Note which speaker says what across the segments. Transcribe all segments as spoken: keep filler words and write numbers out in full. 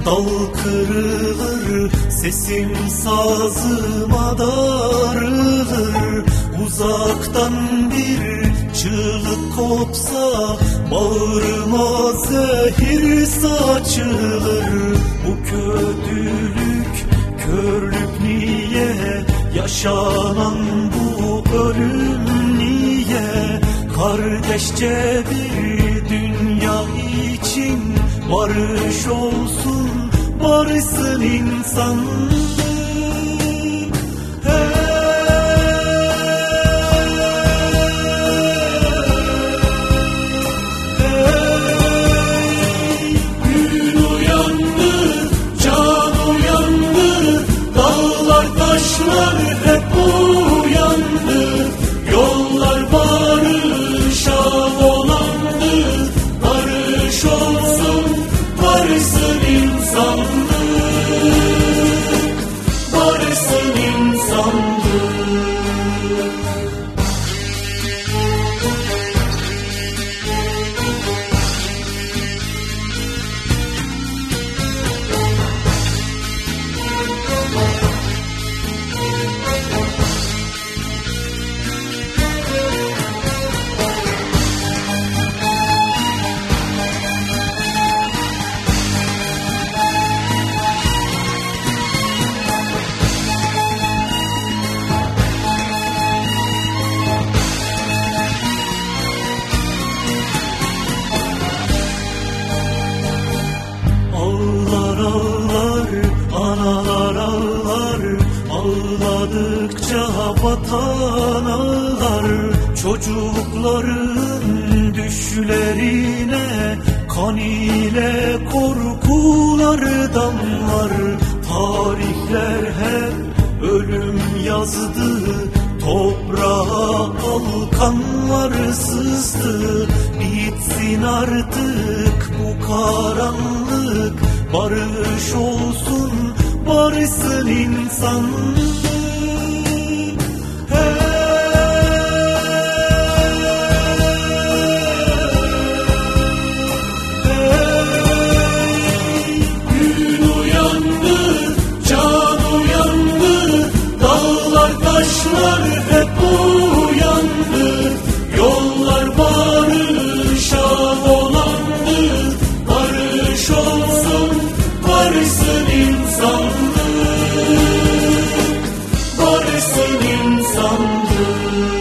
Speaker 1: Dal kırılır, sesim sazıma darılır. Uzaktan bir çığlık kopsa bağrıma zehir saçılır. Bu kötülük, körlük niye? Yaşanan bu ölüm niye? Kardeşçe bir dünya için barış olsun, barışsın insanlık. Taşlar hep uyandı, yollar barışa dolandı. Barış olsun, barışsın insanlık, barışsın insanlık. Analar ağlar, ağladıkça vatan ağlar. Çocukların düşlerine kan ile korkular damlar. Tarihler hep ölüm yazdı, toprağa alkanlar sızdı. Bitsin artık bu karanlık, barış olsun, barışsın insanlık. Taşlar hep uyandı, yollar barışa dolandı. Barış olsun, barışsın insanlık, barışsın insanlık.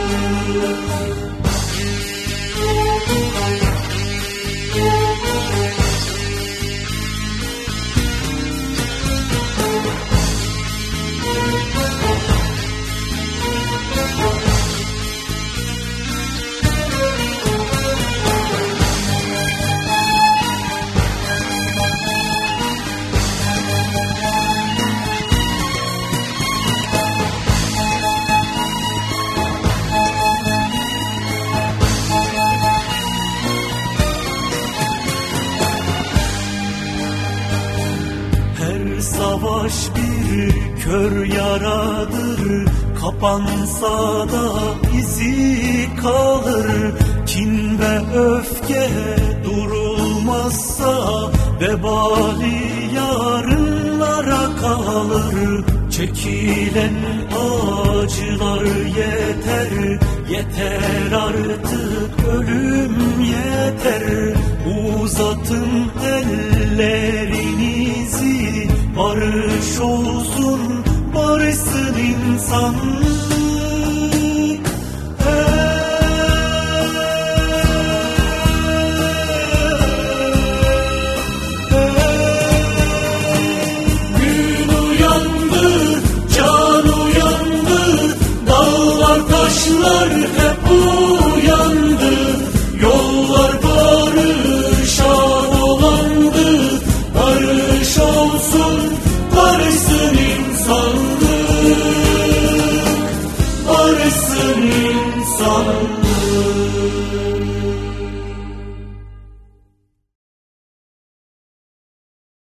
Speaker 1: Savaş bir kör yaradır, kapansa da izi kalır. Kin ve öfke durulmazsa vebali yarınlara kalır. Çekilen acılar yeter, yeter artık ölüm yeter. Uzatın ellerinizi, barış olsun, barışsın insanlık. Gün uyandı, can uyandı, dağlar taşlar hep uyandı. Yollar barışa dolandı, barış olsun, barışsın insanlık, barışsın insanlık.